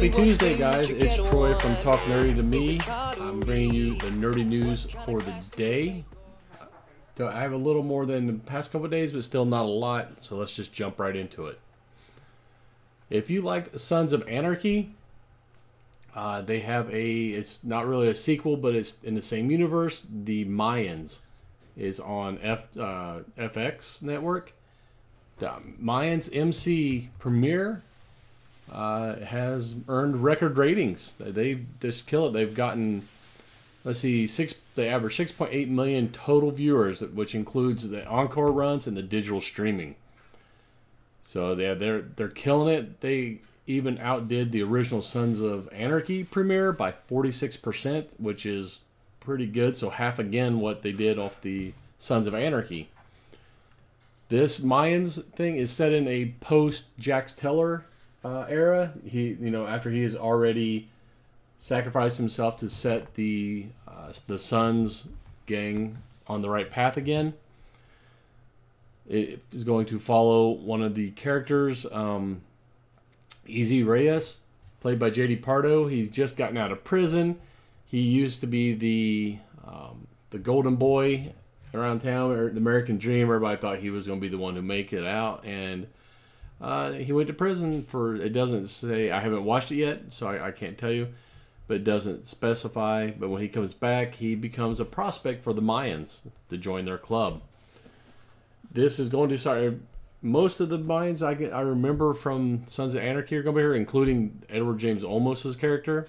Happy Tuesday, guys. It's Troy from Talk Nerdy to Me. I'm bringing you the nerdy news for the day. So I have a little more than the past couple of days, but still not a lot, so let's just jump right into it. If you like Sons of Anarchy, they have it's not really a sequel, but it's in the same universe. The Mayans is on FX network. The Mayans MC premiere has earned record ratings. They just kill it. They've gotten, let's see, they average 6.8 million total viewers, which includes the encore runs and the digital streaming. So they're killing it. They even outdid the original Sons of Anarchy premiere by 46%, which is pretty good. So half again what they did off the Sons of Anarchy. This Mayans thing is set in a post Jax Teller era. After he has already sacrificed himself to set the Sons gang on the right path again. It is going to follow one of the characters, Easy Reyes, played by J.D. Pardo. He's just gotten out of prison. He used to be the golden boy around town, or the American Dream. Everybody thought he was going to be the one who make it out, and he went to prison for, it doesn't say, I haven't watched it yet, so I can't tell you, but it doesn't specify. But when he comes back, he becomes a prospect for the Mayans to join their club. This is going to start, most of the Mayans I remember from Sons of Anarchy are going to be here, including Edward James Olmos' character.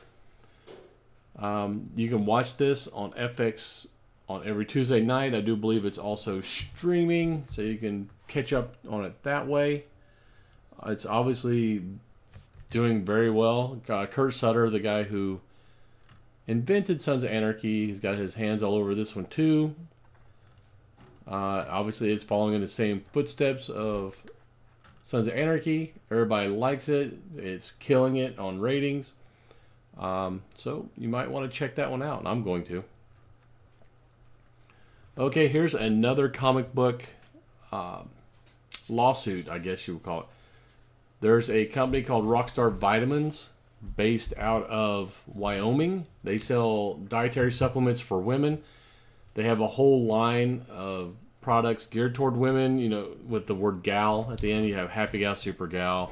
You can watch this on FX on every Tuesday night. I do believe it's also streaming, so you can catch up on it that way. It's obviously doing very well. Kurt Sutter, the guy who invented Sons of Anarchy, he's got his hands all over this one too. Obviously, it's following in the same footsteps of Sons of Anarchy. Everybody likes it. It's killing it on ratings. So you might want to check that one out, and I'm going to. Okay, here's another comic book lawsuit, I guess you would call it. There's a company called Rockstar Vitamins based out of Wyoming. They sell dietary supplements for women. They have a whole line of products geared toward women, with the word gal at the end. You have Happy Gal, Super Gal,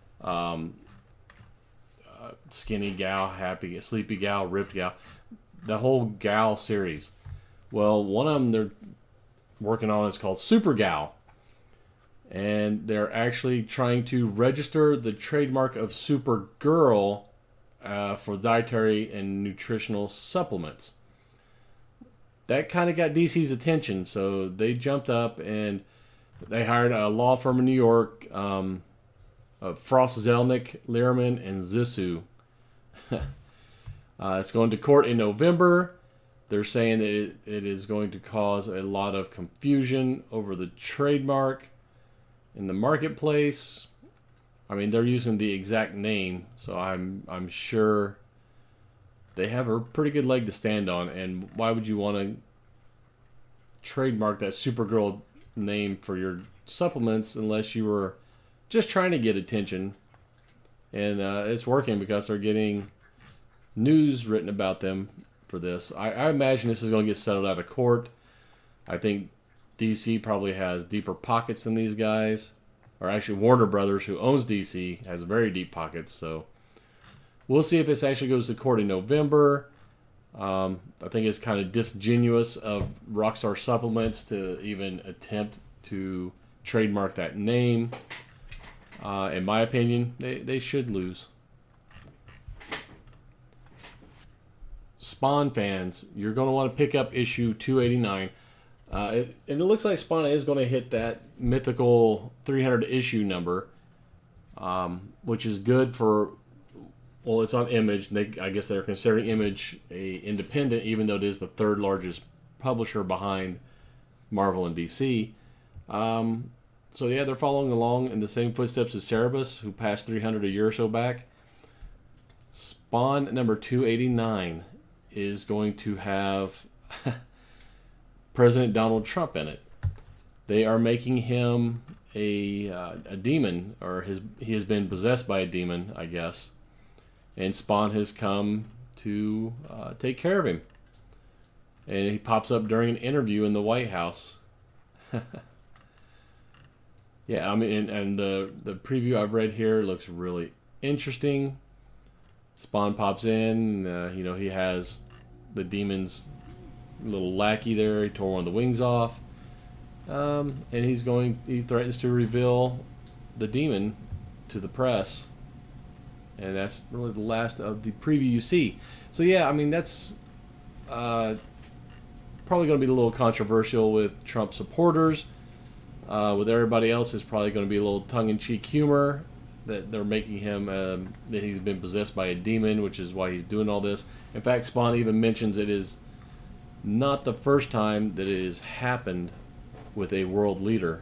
Skinny Gal, Happy, Sleepy Gal, Ripped Gal. The whole gal series. Well, one of them they're working on is called Super Gal. And they're actually trying to register the trademark of Supergirl for dietary and nutritional supplements. That kind of got DC's attention, so they jumped up and they hired a law firm in New York, Frost, Zelnick, Lehrman, and Zissou. It's going to court in November. They're saying that it is going to cause a lot of confusion over the trademark in the marketplace. I mean, they're using the exact name, so I'm sure they have a pretty good leg to stand on. And why would you want to trademark that Supergirl name for your supplements unless you were just trying to get attention? And it's working because they're getting news written about them for this. I imagine this is going to get settled out of court. I think DC probably has deeper pockets than these guys. Or actually, Warner Brothers, who owns DC, has very deep pockets. So we'll see if this actually goes to court in November. I think it's kind of disingenuous of Rockstar Supplements to even attempt to trademark that name. In my opinion, they should lose. Spawn fans, you're going to want to pick up issue 289. And it looks like Spawn is going to hit that mythical 300 issue number, which is good for, well, it's on Image. I guess they're considering Image a independent, even though it is the third largest publisher behind Marvel and DC. So yeah, they're following along in the same footsteps as Cerebus, who passed 300 a year or so back. Spawn number 289 is going to have President Donald Trump in it. They are making him a demon, or he has been possessed by a demon, I guess. and Spawn has come to take care of him. And he pops up during an interview in the White House. Yeah, I mean, and the preview I've read here looks really interesting. Spawn pops in. He has the demon's little lackey there. He tore one of the wings off. And he threatens to reveal the demon to the press. And that's really the last of the preview you see. So yeah, I mean, that's probably going to be a little controversial with Trump supporters. With everybody else, it's probably going to be a little tongue-in-cheek humor that they're making him, that he's been possessed by a demon, which is why he's doing all this. In fact, Spawn even mentions it is not the first time that it has happened with a world leader.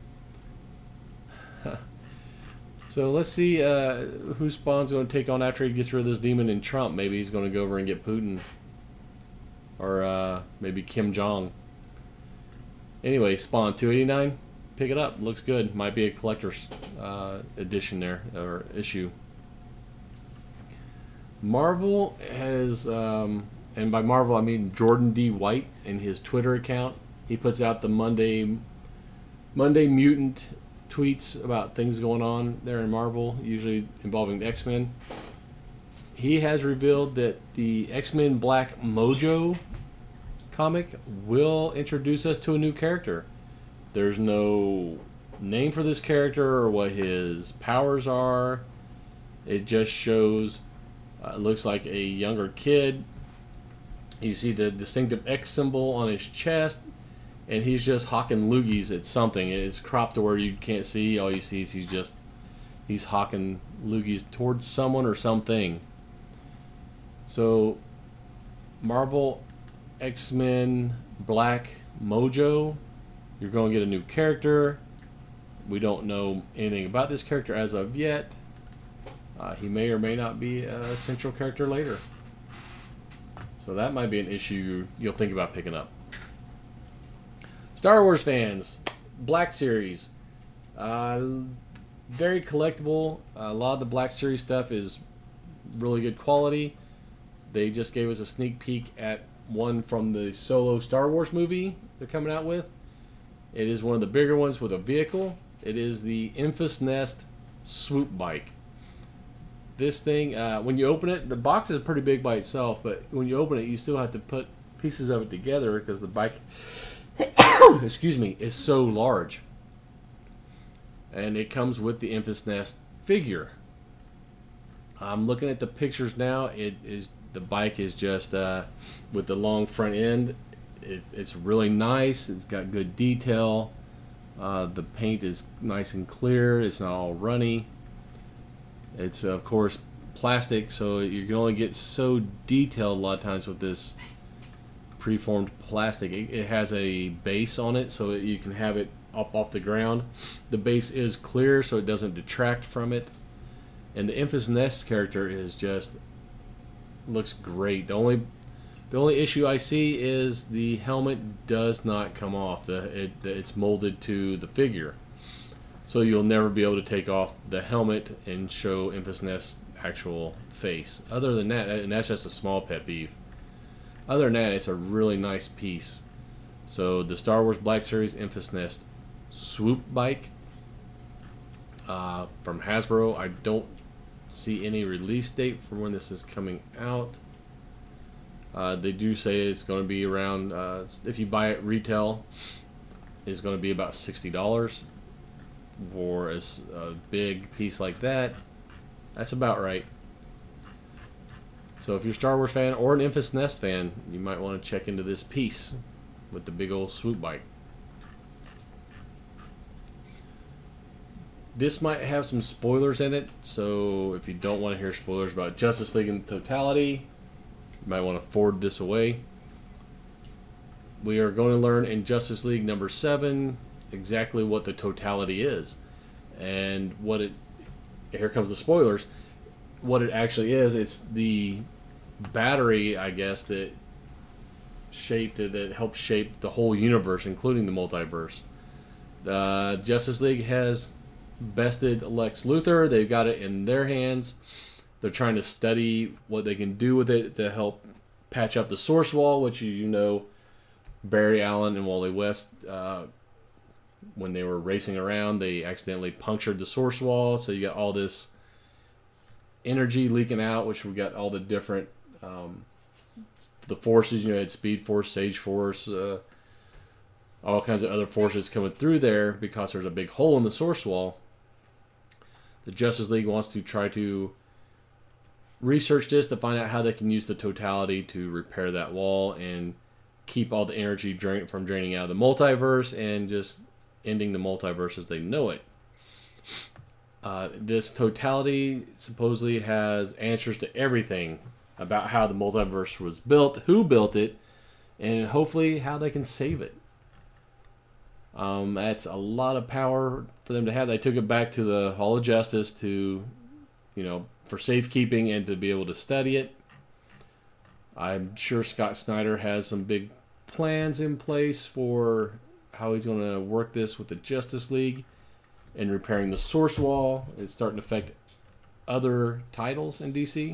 So let's see who Spawn's going to take on after he gets rid of this demon in Trump. Maybe he's going to go over and get Putin. Or maybe Kim Jong. Anyway, Spawn 289. Pick it up. Looks good. Might be a collector's edition there, or issue. Marvel has, and by Marvel I mean Jordan D. White in his Twitter account. He puts out the Monday Mutant tweets about things going on there in Marvel, usually involving the X-Men. He has revealed that the X-Men Black Mojo comic will introduce us to a new character. There's no name for this character or what his powers are. It just shows, it looks like a younger kid. You see the distinctive X symbol on his chest, and he's just hawking loogies at something. It's cropped to where you can't see. All you see is he's hawking loogies towards someone or something. So, Marvel X-Men Black Mojo, you're going to get a new character. We don't know anything about this character as of yet. He may or may not be a central character later. So that might be an issue you'll think about picking up. Star Wars fans, Black Series. Very collectible. A lot of the Black Series stuff is really good quality. They just gave us a sneak peek at one from the Solo Star Wars movie they're coming out with. It is one of the bigger ones with a vehicle. It is the Enfys Nest Swoop Bike. This thing, when you open it, the box is pretty big by itself, but when you open it, you still have to put pieces of it together because the bike, excuse me, is so large. And it comes with the Enfys Nest figure. I'm looking at the pictures now. The bike is just with the long front end. It's really nice. It's got good detail. The paint is nice and clear. It's not all runny. It's of course plastic, so you can only get so detailed a lot of times with this preformed plastic. It has a base on it, so you can have it up off the ground. The base is clear, so it doesn't detract from it. And the Enfys Nest character is just looks great. The only issue I see is the helmet does not come off. It's molded to the figure, so you'll never be able to take off the helmet and show Enfys Nest's actual face. Other than that, and that's just a small pet peeve. Other than that, it's a really nice piece. So the Star Wars Black Series Enfys Nest Swoop Bike from Hasbro. I don't see any release date for when this is coming out. They do say it's going to be around, if you buy it retail, it's going to be about $60 for a big piece like that. That's about right. So if you're a Star Wars fan or an Enfys Nest fan, you might want to check into this piece with the big old swoop bike. This might have some spoilers in it, so if you don't want to hear spoilers about Justice League in totality, you might want to forward this away. We are going to learn in Justice League number 7 exactly what the totality is. And here comes the spoilers, what it actually is. It's the battery, I guess, that helped shape the whole universe, including the multiverse. Justice League has bested Lex Luthor. They've got it in their hands. They're trying to study what they can do with it to help patch up the Source Wall, which, you know, Barry Allen and Wally West, when they were racing around, they accidentally punctured the Source Wall. So you got all this energy leaking out, which we got all the different the forces. You know, had Speed Force, Sage Force, all kinds of other forces coming through there because there's a big hole in the Source Wall. The Justice League wants to try to research this to find out how they can use the totality to repair that wall and keep all the energy from draining out of the multiverse and just ending the multiverse as they know it. This totality supposedly has answers to everything about how the multiverse was built, who built it, and hopefully how they can save it. That's a lot of power for them to have. They took it back to the Hall of Justice to, you know, for safekeeping and to be able to study it. I'm sure Scott Snyder has some big plans in place for how he's going to work this with the Justice League and repairing the Source Wall. It's starting to affect other titles in DC.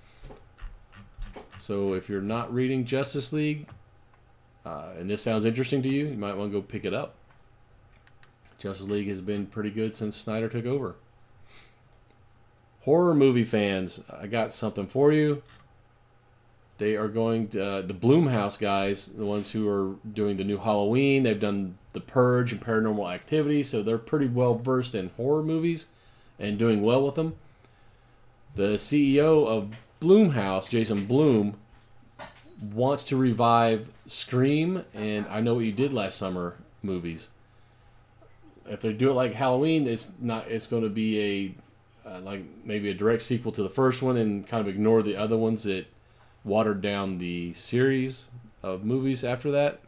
So if you're not reading Justice League, and this sounds interesting to you, you might want to go pick it up. Justice League has been pretty good since Snyder took over. Horror movie fans, I got something for you. They are going to, the Blumhouse guys, the ones who are doing the new Halloween, they've done The Purge and Paranormal Activity, so they're pretty well versed in horror movies and doing well with them. The CEO of Blumhouse, Jason Blum, wants to revive Scream and I Know What You Did Last Summer movies. If they do it like Halloween, it's going to be a like maybe a direct sequel to the first one and kind of ignore the other ones that watered down the series of movies after that.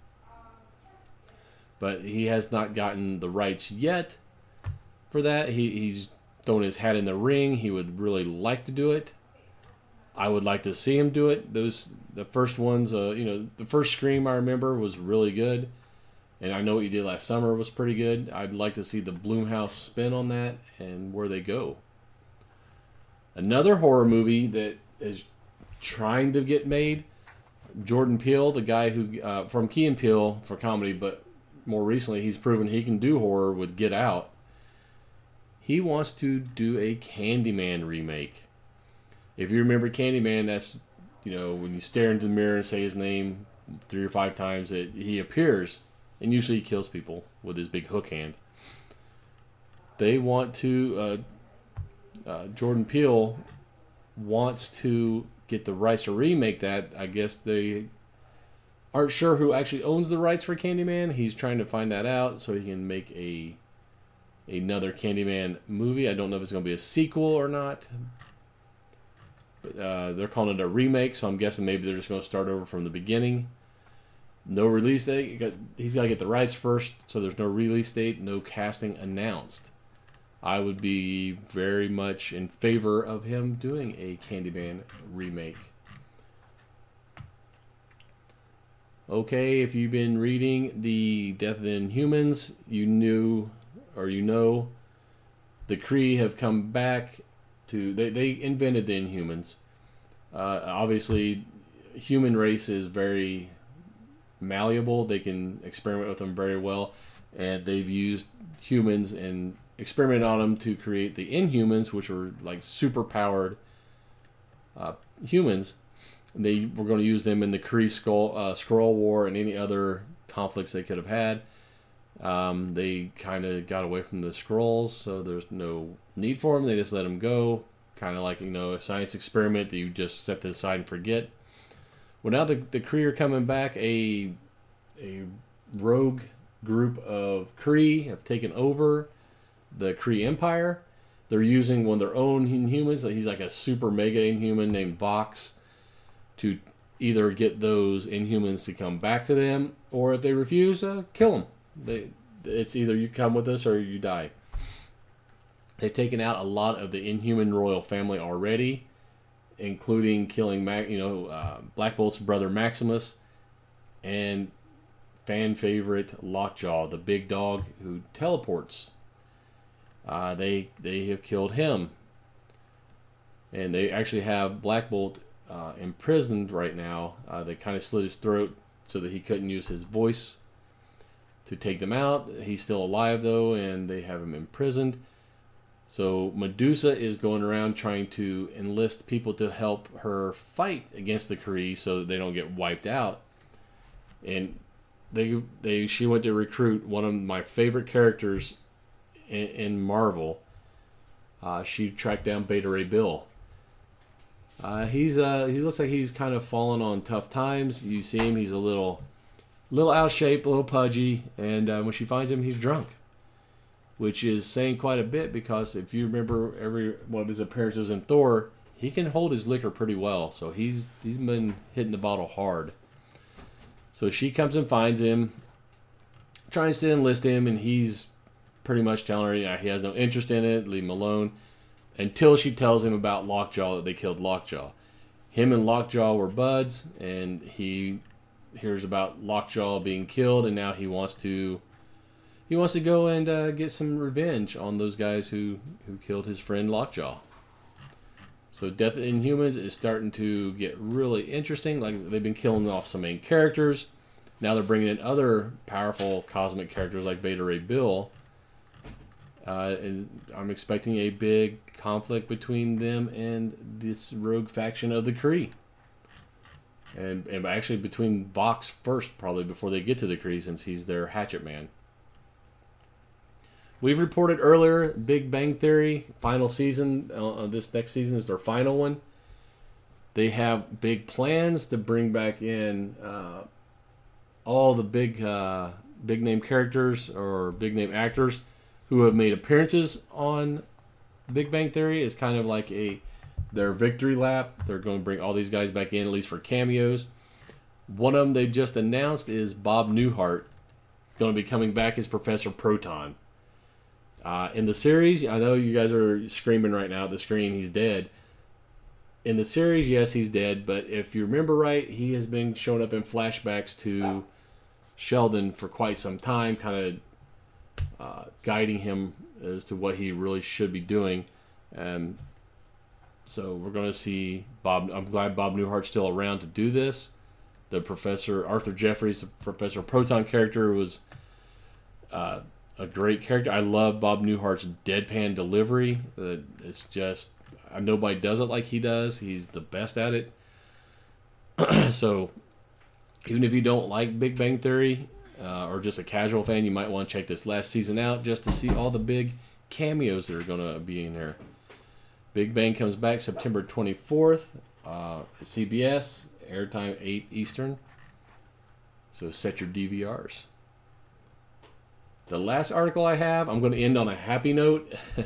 But he has not gotten the rights yet for that. He's thrown his hat in the ring. He would really like to do it. I would like to see him do it. The first ones, the first Scream I remember was really good. And I Know What You Did Last Summer was pretty good. I'd like to see the Blumhouse spin on that and where they go. Another horror movie that is trying to get made, Jordan Peele, the guy who from Key and Peele for comedy, but more recently he's proven he can do horror with Get Out. He wants to do a Candyman remake. If you remember Candyman, that's, when you stare into the mirror and say his name 3 or 5 times, he appears and usually he kills people with his big hook hand. They want to, Jordan Peele wants to get the rights to remake that. I guess they aren't sure who actually owns the rights for Candyman. He's trying to find that out so he can make another Candyman movie. I don't know if it's going to be a sequel or not. But, they're calling it a remake, so I'm guessing maybe they're just going to start over from the beginning. No release date. He's got to get the rights first, so there's no release date, no casting announced. I would be very much in favor of him doing a Candyman remake. Okay, if you've been reading the Death of the Inhumans, you know the Kree have come back to... They invented the Inhumans. Obviously, human race is very malleable. They can experiment with them very well. And they've used humans and experimented on them to create the Inhumans, which were like super-powered humans. They were going to use them in the Kree Skrull War and any other conflicts they could have had. They kind of got away from the Skrulls, so there's no need for them. They just let them go. Kind of like, a science experiment that you just set to the side and forget. Well, now the Kree are coming back. A rogue group of Kree have taken over the Kree Empire. They're using one of their own Inhumans. He's like a super mega Inhuman named Vox to either get those Inhumans to come back to them, or if they refuse, kill them. It's either you come with us or you die. They've taken out a lot of the Inhuman royal family already, including killing Black Bolt's brother Maximus and fan favorite Lockjaw, the big dog who teleports. They have killed him. and they actually have Black Bolt imprisoned right now. They kind of slit his throat so that he couldn't use his voice to take them out. He's still alive though, and they have him imprisoned. So Medusa is going around trying to enlist people to help her fight against the Kree so that they don't get wiped out. And she went to recruit one of my favorite characters in Marvel. She tracked down Beta Ray Bill. He looks like he's kind of fallen on tough times. You see him; he's a little out of shape, a little pudgy, and when she finds him, he's drunk, which is saying quite a bit because if you remember every one of his appearances in Thor, he can hold his liquor pretty well. So he's been hitting the bottle hard. So she comes and finds him, tries to enlist him, and he's pretty much telling her he has no interest in it, leave him alone, until she tells him about Lockjaw, that they killed Lockjaw. Him and Lockjaw were buds, and he hears about Lockjaw being killed, and now he wants to go and get some revenge on those guys who killed his friend Lockjaw. So Death of Inhumans is starting to get really interesting. Like, they've been killing off some main characters. Now they're bringing in other powerful cosmic characters like Beta Ray Bill. And I'm expecting a big conflict between them and this rogue faction of the Kree. And actually between Vox first, probably, before they get to the Kree, since he's their hatchet man. We've reported earlier, Big Bang Theory, final season. This next season is their final one. They have big plans to bring back in all the big name characters or big name actors who have made appearances on Big Bang Theory. It's kind of like their victory lap. They're going to bring all these guys back in, at least for cameos. One of them they just announced is Bob Newhart. He's going to be coming back as Professor Proton. In the series, I know you guys are screaming right now at the screen, he's dead. In the series, yes, he's dead, but if you remember right, he has been showing up in flashbacks to Sheldon for quite some time, kind of guiding him as to what he really should be doing. So we're going to see Bob. I'm glad Bob Newhart's still around to do this. The Professor Arthur Jeffries, the Professor Proton character, was a great character. I love Bob Newhart's deadpan delivery. It's just nobody does it like he does. He's the best at it. So even if you don't like Big Bang Theory or just a casual fan, you might want to check this last season out just to see all the big cameos that are going to be in there. Big Bang comes back September 24th. CBS, airtime 8 Eastern. So set your DVRs. The last article I have, I'm going to end on a happy note.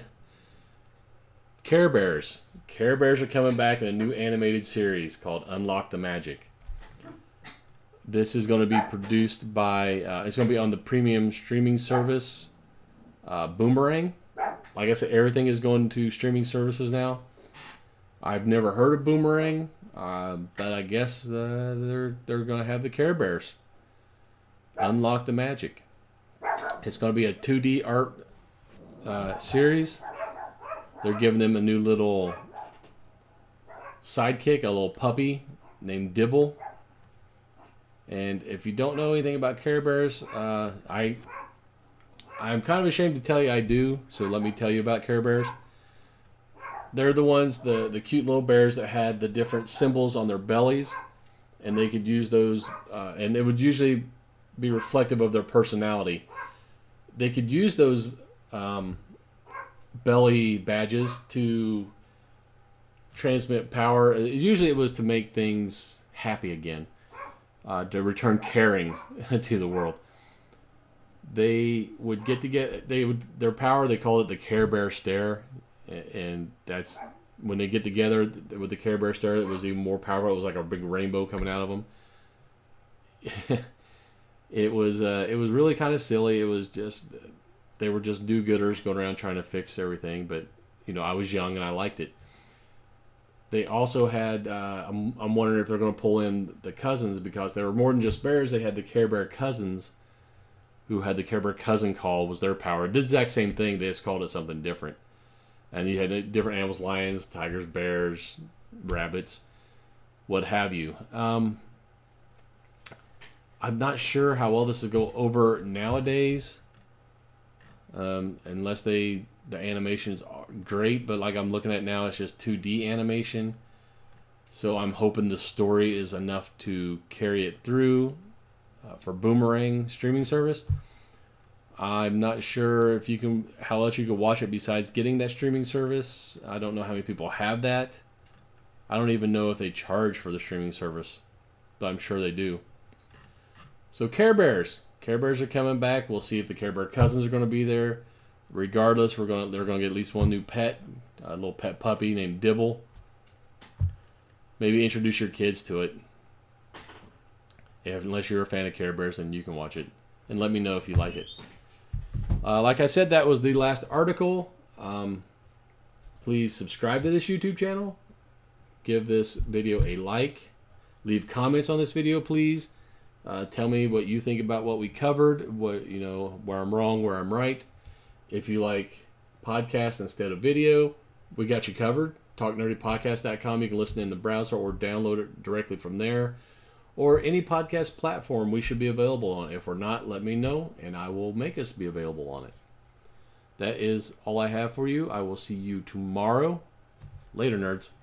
Care Bears. Care Bears are coming back in a new animated series called Unlock the Magic. This is going to be produced by, it's going to be on the premium streaming service, Boomerang. Like I said, everything is going to streaming services now. I've never heard of Boomerang, but I guess they're going to have the Care Bears. Unlock the Magic. It's going to be a 2D art series. They're giving them a new little sidekick, a little puppy named Dibble. And if you don't know anything about Care Bears, I'm kind of ashamed to tell you I do, so let me tell you about Care Bears. They're the ones, the cute little bears that had the different symbols on their bellies, and they could use those, and it would usually be reflective of their personality. They could use those belly badges to transmit power. Usually it was to make things happy again, to return caring to the world. They would their power, they called it the Care Bear Stare, and that's when they get together with the Care Bear Stare, it was even more powerful. It was like a big rainbow coming out of them. It was really kind of silly. It was just, they were just do-gooders going around trying to fix everything, but I was young and I liked it. They also had, I'm wondering if they're going to pull in the cousins, because they were more than just bears. They had the Care Bear cousins, who had the Care Bear cousin call was their power. It did the exact same thing, they just called it something different. And you had different animals: lions, tigers, bears, rabbits, what have you. I'm not sure how well this will go over nowadays, unless the animations are great. But like I'm looking at now, it's just 2D animation. So I'm hoping the story is enough to carry it through for Boomerang streaming service. I'm not sure if you can how else you can watch it besides getting that streaming service. I don't know how many people have that. I don't even know if they charge for the streaming service, but I'm sure they do. So Care Bears. Care Bears are coming back. We'll see if the Care Bear cousins are going to be there. Regardless, they're going to get at least one new pet, a little pet puppy named Dibble. Maybe introduce your kids to it. Unless you're a fan of Care Bears, then you can watch it. And let me know if you like it. Like I said, that was the last article. Please subscribe to this YouTube channel. Give this video a like. Leave comments on this video, please. Tell me what you think about what we covered. Where I'm wrong, where I'm right. If you like podcasts instead of video, we got you covered. TalkNerdyPodcast.com. You can listen in the browser or download it directly from there. Or any podcast platform we should be available on. If we're not, let me know, and I will make us be available on it. That is all I have for you. I will see you tomorrow. Later, nerds.